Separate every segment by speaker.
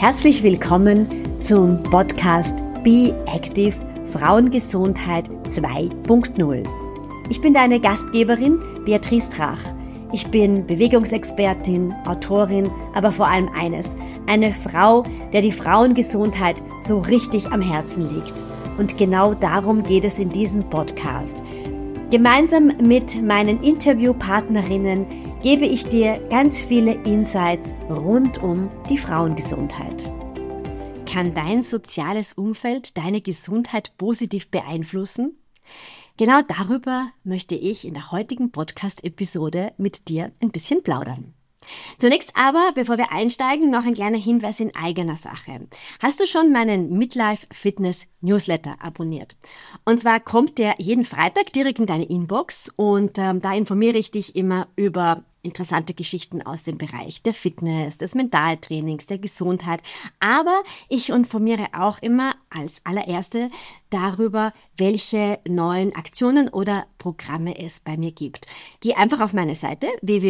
Speaker 1: Herzlich willkommen zum Podcast Be Active Frauengesundheit 2.0. Ich bin deine Gastgeberin Beatrice Drach. Ich bin Bewegungsexpertin, Autorin, aber vor allem eines, eine Frau, der die Frauengesundheit so richtig am Herzen liegt. Und genau darum geht es in diesem Podcast. Gemeinsam mit meinen Interviewpartnerinnen gebe ich dir ganz viele Insights rund um die Frauengesundheit. Kann dein soziales Umfeld deine Gesundheit positiv beeinflussen? Genau darüber möchte ich in der heutigen Podcast-Episode mit dir ein bisschen plaudern. Zunächst aber, bevor wir einsteigen, noch ein kleiner Hinweis in eigener Sache. Hast du schon meinen Midlife Fitness Newsletter abonniert? Und zwar kommt der jeden Freitag direkt in deine Inbox und da informiere ich dich immer über interessante Geschichten aus dem Bereich der Fitness, des Mentaltrainings, der Gesundheit. Aber ich informiere auch immer als allererste darüber, welche neuen Aktionen oder Programme es bei mir gibt. Geh einfach auf meine Seite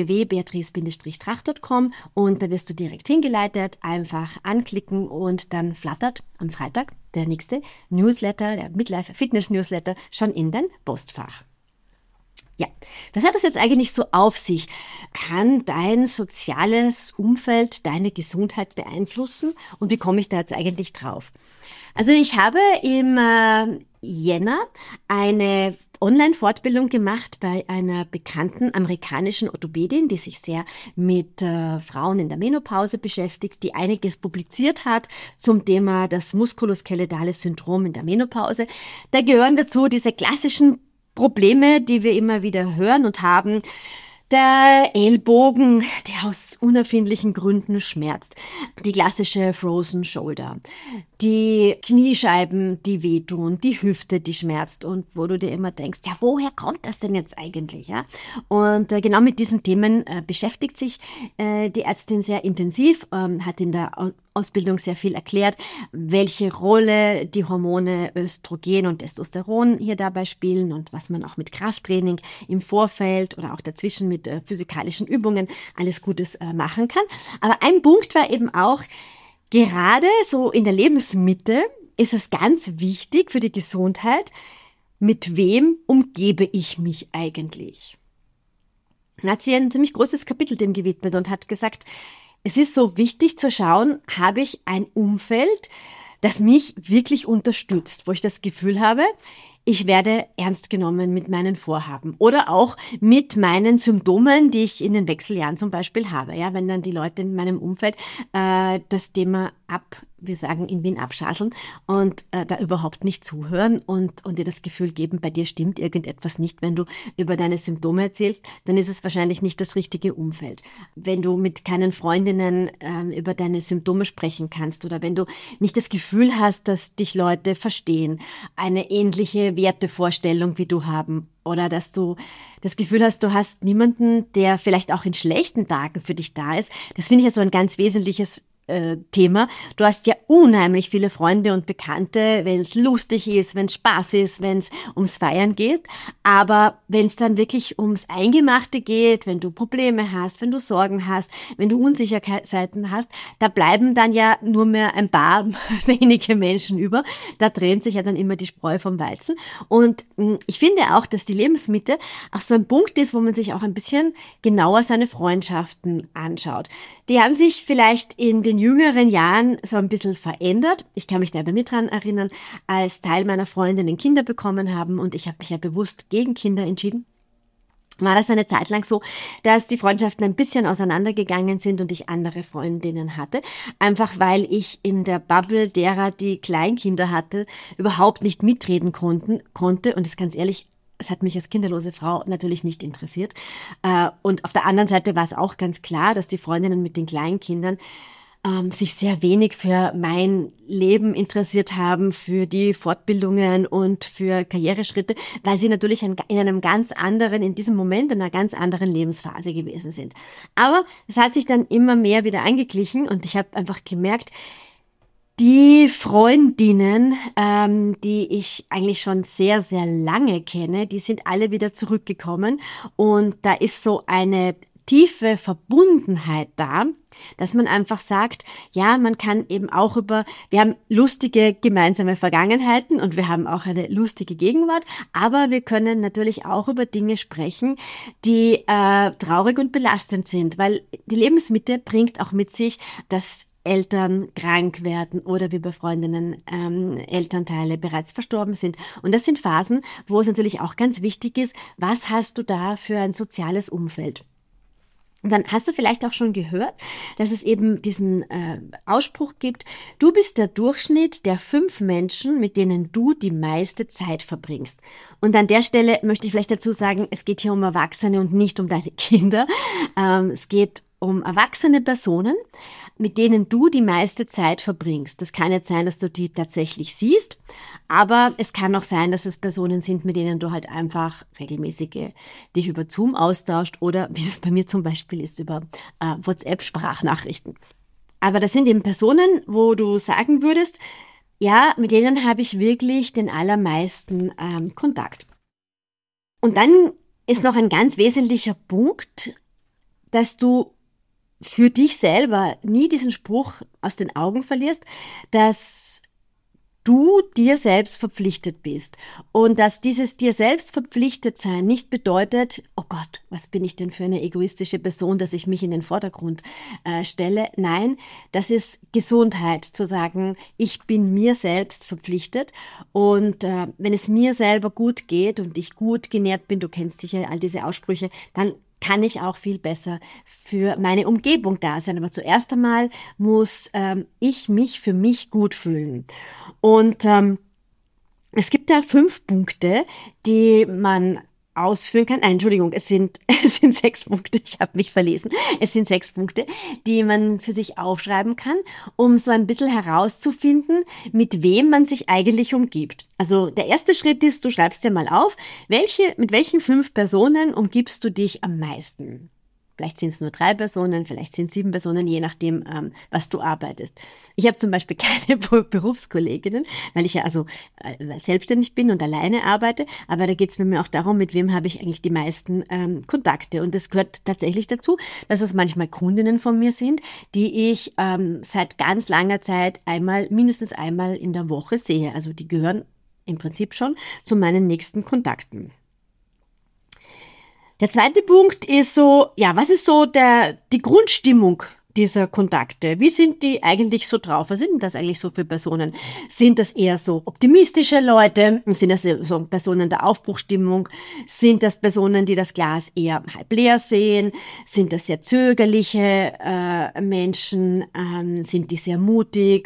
Speaker 1: www.beatrice-drach.com und da wirst du direkt hingeleitet. Einfach anklicken und dann flattert am Freitag der nächste Newsletter, der Midlife Fitness Newsletter, schon in dein Postfach. Ja, was hat das jetzt eigentlich so auf sich? Kann dein soziales Umfeld deine Gesundheit beeinflussen? Und wie komme ich da jetzt eigentlich drauf? Also ich habe im Jänner eine Online-Fortbildung gemacht bei einer bekannten amerikanischen Orthopädin, die sich sehr mit Frauen in der Menopause beschäftigt, die einiges publiziert hat zum Thema das muskuloskeletale Syndrom in der Menopause. Da gehören dazu diese klassischen Probleme, die wir immer wieder hören und haben. Der Ellbogen, der aus unerfindlichen Gründen schmerzt. Die klassische Frozen Shoulder. Die Kniescheiben, die wehtun. Die Hüfte, die schmerzt. Und wo du dir immer denkst, ja, woher kommt das denn jetzt eigentlich? Ja? Und genau mit diesen Themen beschäftigt sich die Ärztin sehr intensiv, hat in der Ausbildung sehr viel erklärt, welche Rolle die Hormone Östrogen und Testosteron hier dabei spielen und was man auch mit Krafttraining im Vorfeld oder auch dazwischen mit physikalischen Übungen alles Gutes machen kann. Aber ein Punkt war eben auch, gerade so in der Lebensmitte ist es ganz wichtig für die Gesundheit, mit wem umgebe ich mich eigentlich? Dann hat sie ein ziemlich großes Kapitel dem gewidmet und hat gesagt, es ist so wichtig zu schauen, habe ich ein Umfeld, das mich wirklich unterstützt, wo ich das Gefühl habe, ich werde ernst genommen mit meinen Vorhaben oder auch mit meinen Symptomen, die ich in den Wechseljahren zum Beispiel habe. Ja, wenn dann die Leute in meinem Umfeld das Thema wir sagen in Wien abschaseln und da überhaupt nicht zuhören und dir das Gefühl geben, bei dir stimmt irgendetwas nicht, wenn du über deine Symptome erzählst, dann ist es wahrscheinlich nicht das richtige Umfeld. Wenn du mit keinen Freundinnen über deine Symptome sprechen kannst oder wenn du nicht das Gefühl hast, dass dich Leute verstehen, eine ähnliche Wertevorstellung wie du haben oder dass du das Gefühl hast, du hast niemanden, der vielleicht auch in schlechten Tagen für dich da ist, das finde ich ja so ein ganz wesentliches Thema. Du hast ja unheimlich viele Freunde und Bekannte, wenn es lustig ist, wenn es Spaß ist, wenn es ums Feiern geht. Aber wenn es dann wirklich ums Eingemachte geht, wenn du Probleme hast, wenn du Sorgen hast, wenn du Unsicherheiten hast, da bleiben dann ja nur mehr ein paar wenige Menschen über. Da trennt sich ja dann immer die Spreu vom Weizen. Und ich finde auch, dass die Lebensmitte auch so ein Punkt ist, wo man sich auch ein bisschen genauer seine Freundschaften anschaut. Die haben sich vielleicht in den jüngeren Jahren so ein bisschen verändert. Ich kann mich da bei mir dran erinnern, als Teil meiner Freundinnen Kinder bekommen haben und ich habe mich ja bewusst gegen Kinder entschieden. War das eine Zeit lang so, dass die Freundschaften ein bisschen auseinandergegangen sind und ich andere Freundinnen hatte. Einfach weil ich in der Bubble derer, die Kleinkinder hatte, überhaupt nicht mitreden konnte. Und das ganz ehrlich, es hat mich als kinderlose Frau natürlich nicht interessiert. Und auf der anderen Seite war es auch ganz klar, dass die Freundinnen mit den Kleinkindern sich sehr wenig für mein Leben interessiert haben, für die Fortbildungen und für Karriereschritte, weil sie natürlich in einem ganz anderen, in diesem Moment in einer ganz anderen Lebensphase gewesen sind. Aber es hat sich dann immer mehr wieder eingeglichen und ich habe einfach gemerkt, die Freundinnen, die ich eigentlich schon sehr, sehr lange kenne, die sind alle wieder zurückgekommen und da ist so eine tiefe Verbundenheit da, dass man einfach sagt, ja, man kann eben auch wir haben lustige gemeinsame Vergangenheiten und wir haben auch eine lustige Gegenwart, aber wir können natürlich auch über Dinge sprechen, die traurig und belastend sind, weil die Lebensmitte bringt auch mit sich, dass Eltern krank werden oder wie bei Freundinnen Elternteile bereits verstorben sind. Und das sind Phasen, wo es natürlich auch ganz wichtig ist, was hast du da für ein soziales Umfeld? Und dann hast du vielleicht auch schon gehört, dass es eben diesen Ausspruch gibt, du bist der Durchschnitt der 5 Menschen, mit denen du die meiste Zeit verbringst. Und an der Stelle möchte ich vielleicht dazu sagen, es geht hier um Erwachsene und nicht um deine Kinder. Es geht um erwachsene Personen, mit denen du die meiste Zeit verbringst. Das kann jetzt sein, dass du die tatsächlich siehst, aber es kann auch sein, dass es Personen sind, mit denen du halt einfach regelmäßige dich über Zoom austauscht oder, wie es bei mir zum Beispiel ist, über WhatsApp-Sprachnachrichten. Aber das sind eben Personen, wo du sagen würdest, ja, mit denen habe ich wirklich den allermeisten Kontakt. Und dann ist noch ein ganz wesentlicher Punkt, dass du für dich selber nie diesen Spruch aus den Augen verlierst, dass du dir selbst verpflichtet bist und dass dieses dir selbst verpflichtet sein nicht bedeutet, oh Gott, was bin ich denn für eine egoistische Person, dass ich mich in den Vordergrund stelle. Nein, das ist Gesundheit, zu sagen, ich bin mir selbst verpflichtet und wenn es mir selber gut geht und ich gut genährt bin, du kennst sicher all diese Aussprüche, dann kann ich auch viel besser für meine Umgebung da sein. Aber zuerst einmal muss ich mich für mich gut fühlen. Und es gibt da 5 Punkte, die man ausführen kann. Nein, Entschuldigung, es sind 6 Punkte, ich habe mich verlesen. Es sind 6 Punkte, die man für sich aufschreiben kann, um so ein bisschen herauszufinden, mit wem man sich eigentlich umgibt. Also der erste Schritt ist, du schreibst dir mal auf, mit welchen 5 Personen umgibst du dich am meisten? Vielleicht sind es nur 3 Personen, vielleicht sind es 7 Personen, je nachdem, was du arbeitest. Ich habe zum Beispiel keine Berufskolleginnen, weil ich ja also selbstständig bin und alleine arbeite, aber da geht es mir auch darum, mit wem habe ich eigentlich die meisten Kontakte. Und es gehört tatsächlich dazu, dass es manchmal Kundinnen von mir sind, die ich seit ganz langer Zeit mindestens einmal in der Woche sehe. Also die gehören im Prinzip schon zu meinen nächsten Kontakten. Der zweite Punkt ist so, ja, was ist so die Grundstimmung dieser Kontakte? Wie sind die eigentlich so drauf? Was sind denn das eigentlich so für Personen? Sind das eher so optimistische Leute? Sind das so Personen der Aufbruchstimmung? Sind das Personen, die das Glas eher halb leer sehen? Sind das sehr zögerliche Menschen? Sind die sehr mutig?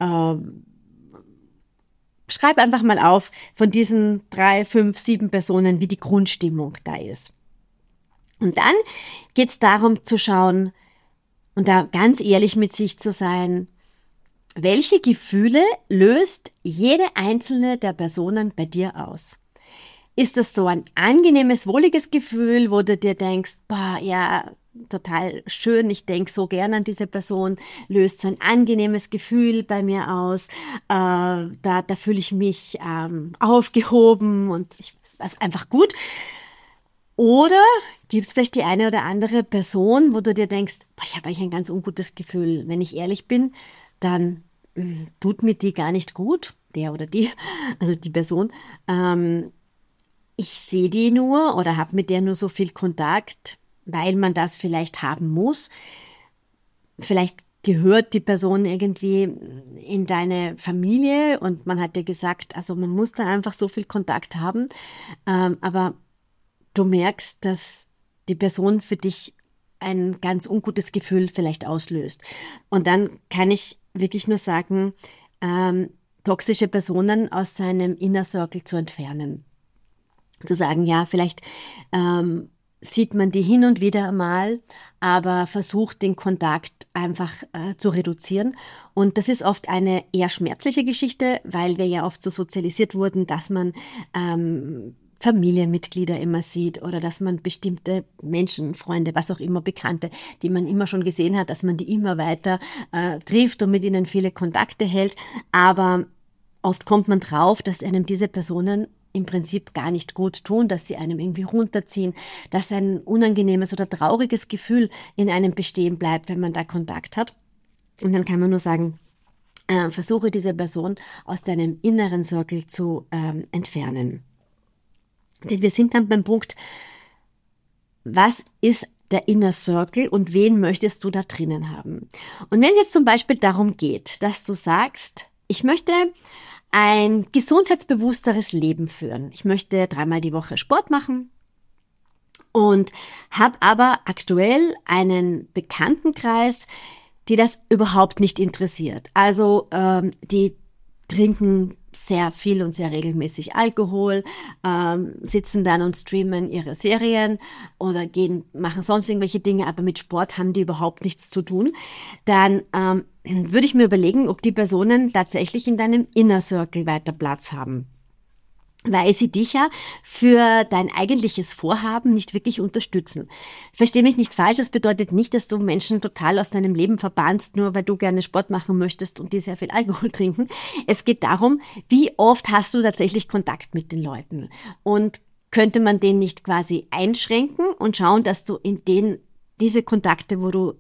Speaker 1: Schreib einfach mal auf von diesen 3, 5, 7 Personen, wie die Grundstimmung da ist. Und dann geht's darum zu schauen und da ganz ehrlich mit sich zu sein, welche Gefühle löst jede einzelne der Personen bei dir aus? Ist das so ein angenehmes, wohliges Gefühl, wo du dir denkst, boah, ja, total schön, ich denke so gern an diese Person, löst so ein angenehmes Gefühl bei mir aus, da fühle ich mich aufgehoben und also einfach gut. Oder gibt es vielleicht die eine oder andere Person, wo du dir denkst, boah, ich habe eigentlich ein ganz ungutes Gefühl. Wenn ich ehrlich bin, dann tut mir die gar nicht gut, der oder die, also die Person. Ich sehe die nur oder habe mit der nur so viel Kontakt, weil man das vielleicht haben muss. Vielleicht gehört die Person irgendwie in deine Familie und man hat dir gesagt, also man muss da einfach so viel Kontakt haben, aber du merkst, dass die Person für dich ein ganz ungutes Gefühl vielleicht auslöst. Und dann kann ich wirklich nur sagen, toxische Personen aus seinem Inner Circle zu entfernen. Zu sagen, ja, vielleicht sieht man die hin und wieder mal, aber versucht den Kontakt einfach zu reduzieren. Und das ist oft eine eher schmerzliche Geschichte, weil wir ja oft so sozialisiert wurden, dass man Familienmitglieder immer sieht oder dass man bestimmte Menschen, Freunde, was auch immer, Bekannte, die man immer schon gesehen hat, dass man die immer weiter trifft und mit ihnen viele Kontakte hält. Aber oft kommt man drauf, dass einem diese Personen im Prinzip gar nicht gut tun, dass sie einem irgendwie runterziehen, dass ein unangenehmes oder trauriges Gefühl in einem bestehen bleibt, wenn man da Kontakt hat. Und dann kann man nur sagen, versuche diese Person aus deinem inneren Circle zu entfernen. Denn wir sind dann beim Punkt, was ist der Inner Circle und wen möchtest du da drinnen haben? Und wenn es jetzt zum Beispiel darum geht, dass du sagst, ich möchte ein gesundheitsbewussteres Leben führen. Ich möchte 3-mal die Woche Sport machen und habe aber aktuell einen Bekanntenkreis, die das überhaupt nicht interessiert. Also die trinken sehr viel und sehr regelmäßig Alkohol, sitzen dann und streamen ihre Serien oder machen sonst irgendwelche Dinge, aber mit Sport haben die überhaupt nichts zu tun. Dann würde ich mir überlegen, ob die Personen tatsächlich in deinem Inner Circle weiter Platz haben. Weil sie dich ja für dein eigentliches Vorhaben nicht wirklich unterstützen. Versteh mich nicht falsch, das bedeutet nicht, dass du Menschen total aus deinem Leben verbannst, nur weil du gerne Sport machen möchtest und die sehr viel Alkohol trinken. Es geht darum, wie oft hast du tatsächlich Kontakt mit den Leuten? Und könnte man den nicht quasi einschränken und schauen, dass du in diese Kontakte,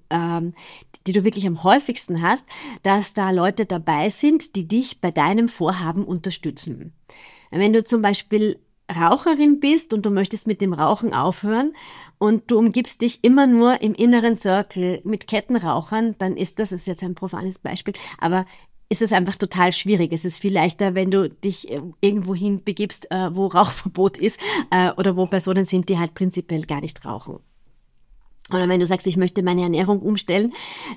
Speaker 1: die du wirklich am häufigsten hast, dass da Leute dabei sind, die dich bei deinem Vorhaben unterstützen. Wenn du zum Beispiel Raucherin bist und du möchtest mit dem Rauchen aufhören und du umgibst dich immer nur im inneren Circle mit Kettenrauchern, dann ist jetzt ein profanes Beispiel, aber ist es einfach total schwierig. Es ist viel leichter, wenn du dich irgendwo hin begibst, wo Rauchverbot ist oder wo Personen sind, die halt prinzipiell gar nicht rauchen. Oder wenn du sagst, ich möchte meine Ernährung umstellen,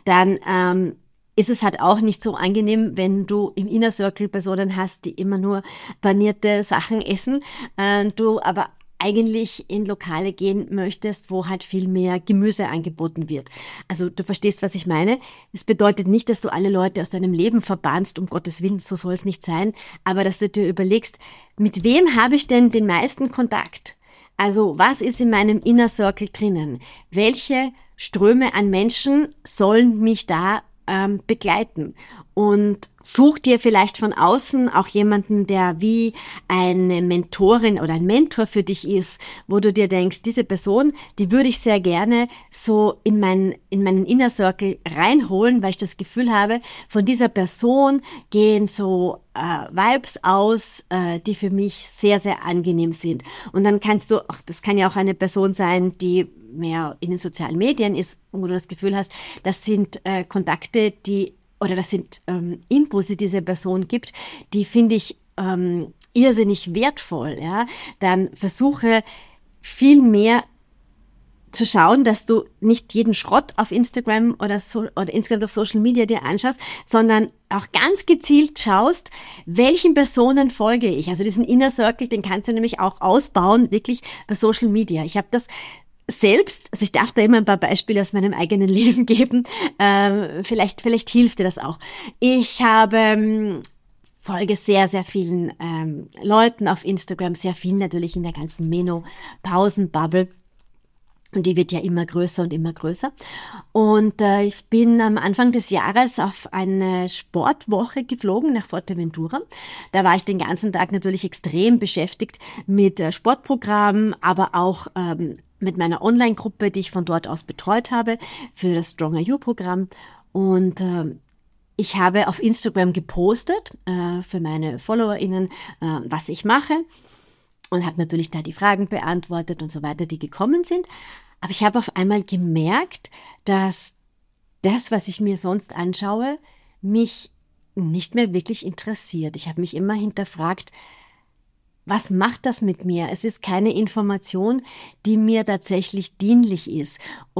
Speaker 1: dann ist es halt auch nicht so angenehm, wenn du im Inner Circle Personen hast, die immer nur panierte Sachen essen, du aber eigentlich in Lokale gehen möchtest, wo halt viel mehr Gemüse angeboten wird. Also du verstehst, was ich meine. Es bedeutet nicht, dass du alle Leute aus deinem Leben verbannst, um Gottes Willen, so soll es nicht sein, aber dass du dir überlegst, mit wem habe ich denn den meisten Kontakt? Also was ist in meinem Inner Circle drinnen? Welche Ströme an Menschen sollen mich da begleiten? Und such dir vielleicht von außen auch jemanden, der wie eine Mentorin oder ein Mentor für dich ist, wo du dir denkst, diese Person, die würde ich sehr gerne so in meinen Inner Circle reinholen, weil ich das Gefühl habe, von dieser Person gehen so Vibes aus, die für mich sehr, sehr angenehm sind. Und dann das kann ja auch eine Person sein, die mehr in den sozialen Medien ist, wo du das Gefühl hast, das sind Kontakte, das sind Impulse, die diese Person gibt, die finde ich irrsinnig wertvoll. Ja? Dann versuche viel mehr zu schauen, dass du nicht jeden Schrott auf Instagram oder insgesamt auf Social Media dir anschaust, sondern auch ganz gezielt schaust, welchen Personen folge ich. Also diesen Inner Circle, den kannst du nämlich auch ausbauen, wirklich bei Social Media. Ich habe das selbst, also ich darf da immer ein paar Beispiele aus meinem eigenen Leben geben, vielleicht hilft dir das auch. Ich habe folge sehr, sehr vielen Leuten auf Instagram, sehr vielen natürlich in der ganzen Menopausen-Bubble. Und die wird ja immer größer und immer größer. Und ich bin am Anfang des Jahres auf eine Sportwoche geflogen nach Fuerteventura. Da war ich den ganzen Tag natürlich extrem beschäftigt mit Sportprogrammen, aber auch mit meiner Online-Gruppe, die ich von dort aus betreut habe für das Stronger You-Programm. Und ich habe auf Instagram gepostet für meine FollowerInnen, was ich mache. Und habe natürlich da die Fragen beantwortet und so weiter, die gekommen sind. Aber ich habe auf einmal gemerkt, dass das, was ich mir sonst anschaue, mich nicht mehr wirklich interessiert. Ich habe mich immer hinterfragt, was macht das mit mir? Es ist keine Information, die mir tatsächlich dienlich ist.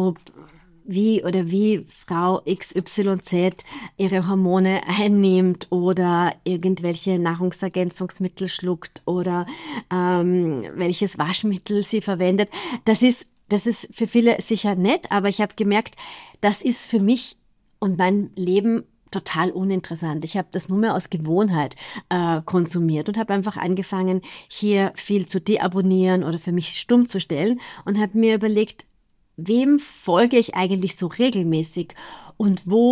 Speaker 1: Wie Frau XYZ ihre Hormone einnimmt oder irgendwelche Nahrungsergänzungsmittel schluckt oder welches Waschmittel sie verwendet. Das ist für viele sicher nett, aber ich habe gemerkt, das ist für mich und mein Leben total uninteressant. Ich habe das nur mehr aus Gewohnheit konsumiert und habe einfach angefangen, hier viel zu deabonnieren oder für mich stumm zu stellen und habe mir überlegt, wem folge ich eigentlich so regelmäßig und wo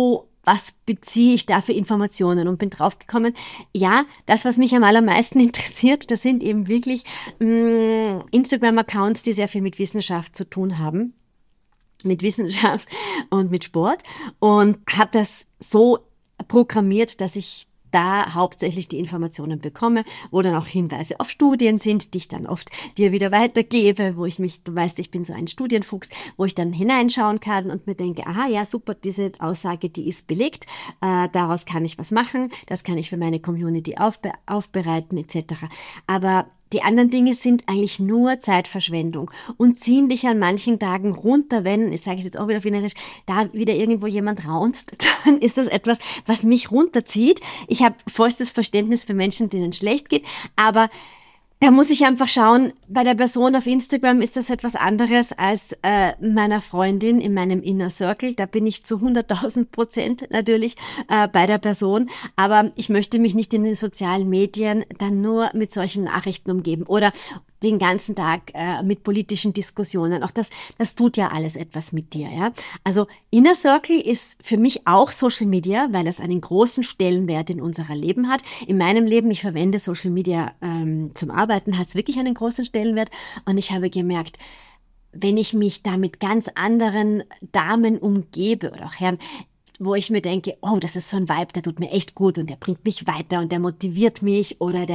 Speaker 1: was beziehe ich da für Informationen und bin draufgekommen, ja, das, was mich am allermeisten interessiert, das sind eben wirklich Instagram-Accounts, die sehr viel mit Wissenschaft zu tun haben, mit Wissenschaft und mit Sport, und habe das so programmiert, dass ich da hauptsächlich die Informationen bekomme, wo dann auch Hinweise auf Studien sind, die ich dann oft dir wieder weitergebe, wo ich mich, du weißt, ich bin so ein Studienfuchs, wo ich dann hineinschauen kann und mir denke, aha, ja, super, diese Aussage, die ist belegt, daraus kann ich was machen, das kann ich für meine Community aufbereiten, etc. Aber die anderen Dinge sind eigentlich nur Zeitverschwendung und ziehen dich an manchen Tagen runter, wenn, ich sage es jetzt auch wieder wienerisch, da wieder irgendwo jemand raunzt, dann ist das etwas, was mich runterzieht. Ich habe vollstes Verständnis für Menschen, denen es schlecht geht, aber da muss ich einfach schauen, bei der Person auf Instagram ist das etwas anderes als meiner Freundin in meinem Inner Circle. Da bin ich zu 100.000% natürlich bei der Person. Aber ich möchte mich nicht in den sozialen Medien dann nur mit solchen Nachrichten umgeben oder den ganzen Tag mit politischen Diskussionen. Auch das tut ja alles etwas mit dir. Ja? Also Inner Circle ist für mich auch Social Media, weil es einen großen Stellenwert in unserer Leben hat. In meinem Leben, ich verwende Social Media zum Arbeiten, hat es wirklich einen großen Stellenwert. Und ich habe gemerkt, wenn ich mich da mit ganz anderen Damen umgebe oder auch Herren, wo ich mir denke, oh, das ist so ein Vibe, der tut mir echt gut und der bringt mich weiter und der motiviert mich oder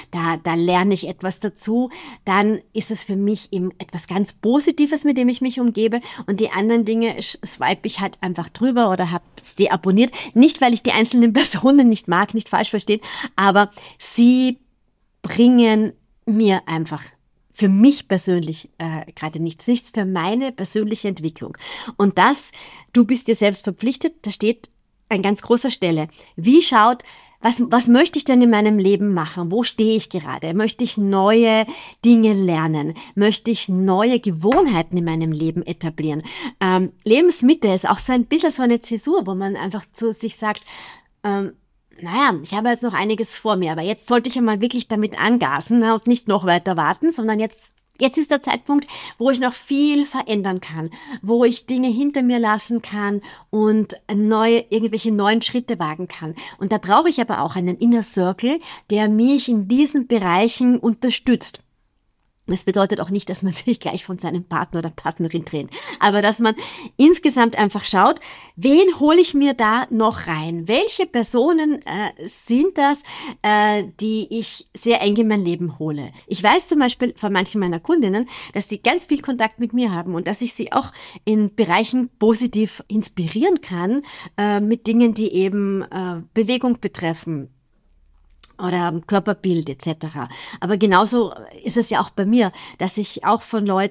Speaker 1: da lerne ich etwas dazu, dann ist es für mich eben etwas ganz Positives, mit dem ich mich umgebe, und die anderen Dinge swipe ich halt einfach drüber oder habe es deabonniert. Nicht, weil ich die einzelnen Personen nicht mag, nicht falsch verstehen, aber sie bringen mir einfach für mich persönlich gerade nichts für meine persönliche Entwicklung. Und das, du bist dir selbst verpflichtet, da steht an ganz großer Stelle. Wie schaut, was möchte ich denn in meinem Leben machen? Wo stehe ich gerade? Möchte ich neue Dinge lernen? Möchte ich neue Gewohnheiten in meinem Leben etablieren? Lebensmitte ist auch so ein bisschen so eine Zäsur, wo man einfach zu sich sagt, naja, ich habe jetzt noch einiges vor mir, aber jetzt sollte ich ja mal wirklich damit angasen, ne, und nicht noch weiter warten, sondern jetzt ist der Zeitpunkt, wo ich noch viel verändern kann, wo ich Dinge hinter mir lassen kann und irgendwelche neuen Schritte wagen kann. Und da brauche ich aber auch einen Inner Circle, der mich in diesen Bereichen unterstützt. Das bedeutet auch nicht, dass man sich gleich von seinem Partner oder Partnerin trennt, aber dass man insgesamt einfach schaut, wen hole ich mir da noch rein? Welche Personen sind das, die ich sehr eng in mein Leben hole? Ich weiß zum Beispiel von manchen meiner Kundinnen, dass sie ganz viel Kontakt mit mir haben und dass ich sie auch in Bereichen positiv inspirieren kann, mit Dingen, die eben Bewegung betreffen oder Körperbild etc. Aber genauso ist es ja auch bei mir, dass ich auch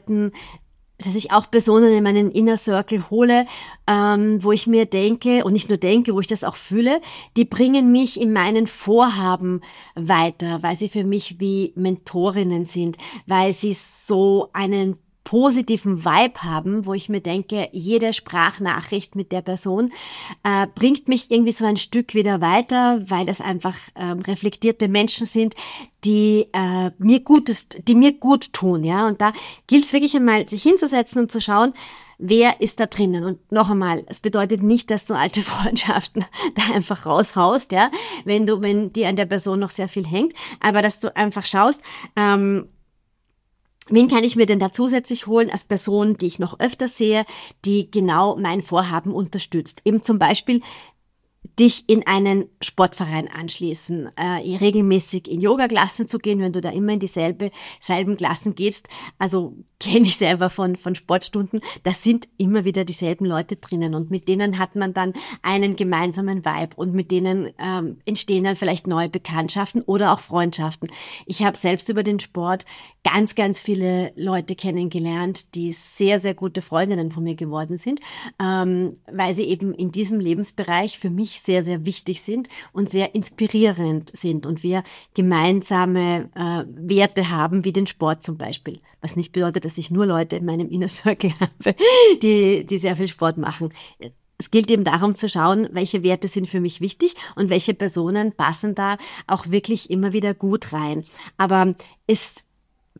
Speaker 1: Personen in meinen Inner Circle hole, wo ich mir denke, und nicht nur denke, wo ich das auch fühle, die bringen mich in meinen Vorhaben weiter, weil sie für mich wie Mentorinnen sind, weil sie so einen positiven Vibe haben, wo ich mir denke, jede Sprachnachricht mit der Person bringt mich irgendwie so ein Stück wieder weiter, weil das einfach reflektierte Menschen sind, die mir gut tun, ja. Und da gilt es wirklich einmal, sich hinzusetzen und zu schauen, wer ist da drinnen? Und noch einmal, es bedeutet nicht, dass du alte Freundschaften da einfach raushaust, ja, wenn dir an der Person noch sehr viel hängt, aber dass du einfach schaust, wen kann ich mir denn da zusätzlich holen als Person, die ich noch öfter sehe, die genau mein Vorhaben unterstützt? Eben zum Beispiel dich in einen Sportverein anschließen, regelmäßig in Yoga-Klassen zu gehen, wenn du da immer in dieselben Klassen gehst. Also kenne ich selber von Sportstunden, da sind immer wieder dieselben Leute drinnen und mit denen hat man dann einen gemeinsamen Vibe und mit denen entstehen dann vielleicht neue Bekanntschaften oder auch Freundschaften. Ich habe selbst über den Sport ganz, ganz viele Leute kennengelernt, die sehr, sehr gute Freundinnen von mir geworden sind, weil sie eben in diesem Lebensbereich für mich sehr, sehr wichtig sind und sehr inspirierend sind und wir gemeinsame Werte haben, wie den Sport zum Beispiel. Was nicht bedeutet, dass ich nur Leute in meinem Inner Circle habe, die sehr viel Sport machen. Es gilt eben darum zu schauen, welche Werte sind für mich wichtig und welche Personen passen da auch wirklich immer wieder gut rein. Aber es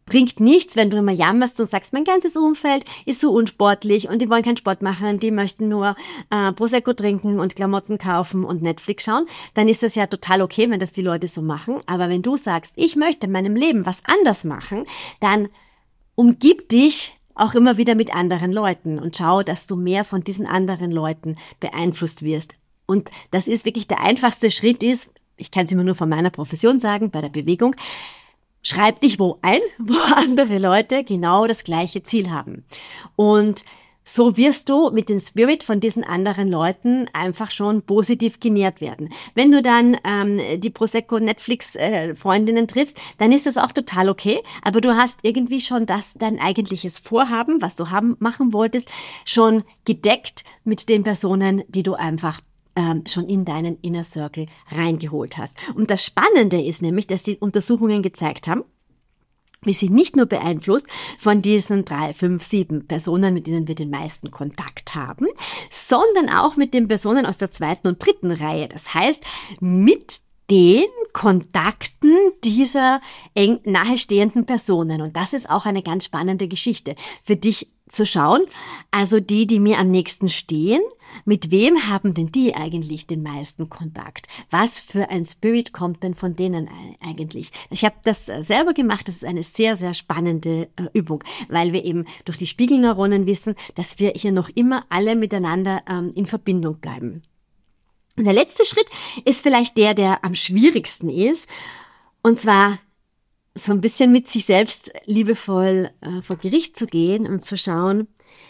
Speaker 1: bringt nichts, wenn du immer jammerst und sagst, mein ganzes Umfeld ist so unsportlich und die wollen keinen Sport machen, die möchten nur Prosecco trinken und Klamotten kaufen und Netflix schauen, dann ist das ja total okay, wenn das die Leute so machen. Aber wenn du sagst, ich möchte in meinem Leben was anders machen, dann umgib dich auch immer wieder mit anderen Leuten und schau, dass du mehr von diesen anderen Leuten beeinflusst wirst. Und das ist wirklich der einfachste Schritt ist, ich kann es immer nur von meiner Profession sagen, bei der Bewegung, schreib dich wo ein, wo andere Leute genau das gleiche Ziel haben. Und so wirst du mit dem Spirit von diesen anderen Leuten einfach schon positiv genährt werden. Wenn du dann die Prosecco-Netflix-Freundinnen triffst, dann ist das auch total okay, aber du hast irgendwie schon dein eigentliches Vorhaben, was du machen wolltest, schon gedeckt mit den Personen, die du einfach schon in deinen Inner Circle reingeholt hast. Und das Spannende ist nämlich, dass die Untersuchungen gezeigt haben, wir sind nicht nur beeinflusst von diesen 3, 5, 7 Personen, mit denen wir den meisten Kontakt haben, sondern auch mit den Personen aus der 2. und 3. Reihe. Das heißt, mit den Kontakten dieser eng nahestehenden Personen. Und das ist auch eine ganz spannende Geschichte für dich zu schauen. Also die mir am nächsten stehen, mit wem haben denn die eigentlich den meisten Kontakt? Was für ein Spirit kommt denn von denen eigentlich? Ich habe das selber gemacht. Das ist eine sehr, sehr spannende Übung, weil wir eben durch die Spiegelneuronen wissen, dass wir hier noch immer alle miteinander in Verbindung bleiben. Und der letzte Schritt ist vielleicht der am schwierigsten ist. Und zwar so ein bisschen mit sich selbst liebevoll vor Gericht zu gehen und zu schauen,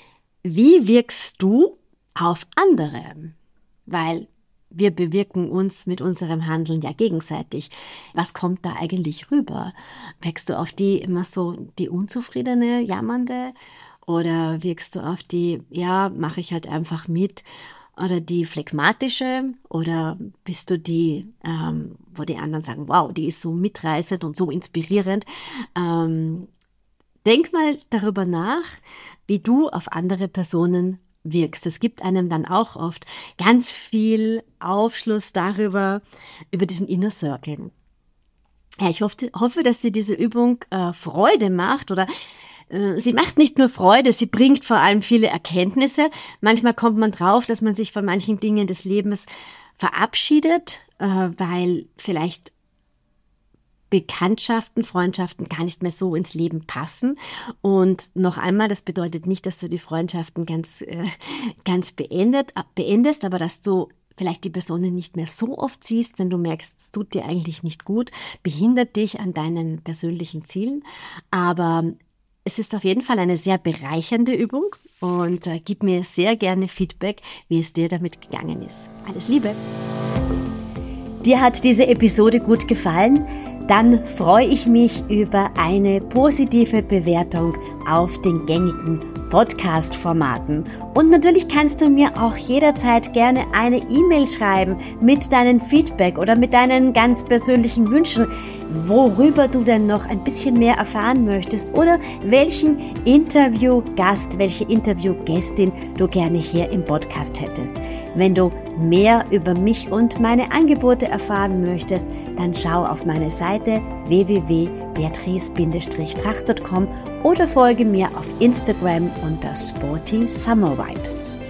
Speaker 1: wie wirkst du auf andere? Weil wir bewirken uns mit unserem Handeln ja gegenseitig. Was kommt da eigentlich rüber? Wirkst du auf die immer so die unzufriedene, jammernde? Oder wirkst du auf die, ja, mache ich halt einfach mit? Oder die phlegmatische? Oder bist du die, wo die anderen sagen, wow, die ist so mitreißend und so inspirierend? Denk mal darüber nach, wie du auf andere Personen wirkst. Es gibt einem dann auch oft ganz viel Aufschluss über diesen Inner Circle. Ja, ich hoffe, dass dir diese Übung Freude macht oder sie macht nicht nur Freude, sie bringt vor allem viele Erkenntnisse. Manchmal kommt man drauf, dass man sich von manchen Dingen des Lebens verabschiedet, weil vielleicht Bekanntschaften, Freundschaften gar nicht mehr so ins Leben passen. Und noch einmal, das bedeutet nicht, dass du die Freundschaften ganz beendest, aber dass du vielleicht die Personen nicht mehr so oft siehst, wenn du merkst, es tut dir eigentlich nicht gut, behindert dich an deinen persönlichen Zielen. Aber es ist auf jeden Fall eine sehr bereichernde Übung und gib mir sehr gerne Feedback, wie es dir damit gegangen ist. Alles Liebe! Dir hat diese Episode gut gefallen? Dann freue ich mich über eine positive Bewertung auf den gängigen Podcast-Formaten. Und natürlich kannst du mir auch jederzeit gerne eine E-Mail schreiben mit deinem Feedback oder mit deinen ganz persönlichen Wünschen, worüber du denn noch ein bisschen mehr erfahren möchtest oder welchen Interviewgast, welche Interviewgästin du gerne hier im Podcast hättest. Wenn du mehr über mich und meine Angebote erfahren möchtest, dann schau auf meine Seite www.beatrice-tracht.com oder folge mir auf Instagram unter Sporty Summer Vibes.